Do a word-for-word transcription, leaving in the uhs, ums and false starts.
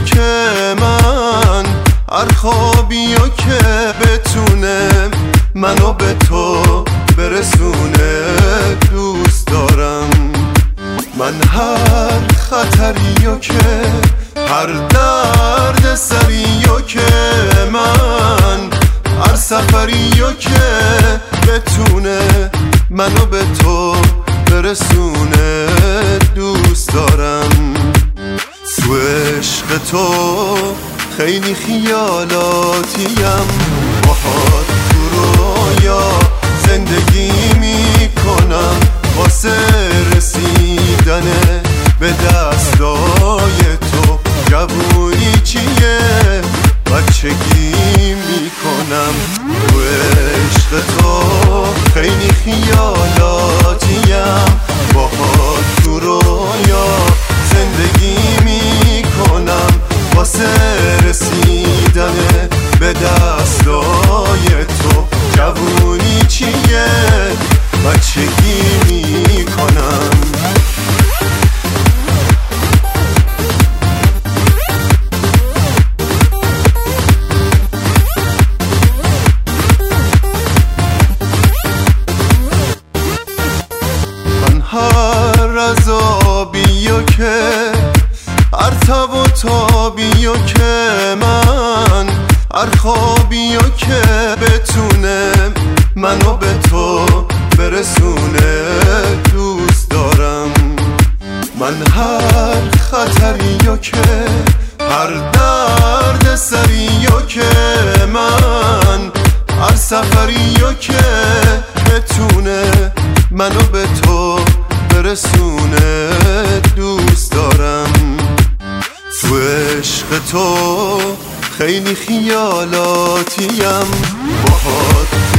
که من، هر خوابی و که بتونه منو به تو برسونه دوست دارم. من هر خطری و که هر درد سری و که من، هر سفری و که بتونه منو به تو برسونه دوست دارم. تو عشق تو خیلی خیالاتیم، باهات تو رویا زندگی میکنم، واسه رسیدن به دستای تو جوونی چیه بچگی میکنم. تو عشق تو خیلی خیالاتیم، باهات تو رویا زندگی میکنم، واسه رسیدن به دستای تو جوونی چیه بچگی میکنم. من هر عذابی و که هر تب و تابی و که من، هر خوابی و که بتونه منو به تو برسونه دوست دارم. من هر خطری و که هر درد سری و که من، هر سفری و که بتونه منو به تو برسونه دوست دارم. تو عشق تو خیلی خیالاتیم، باهات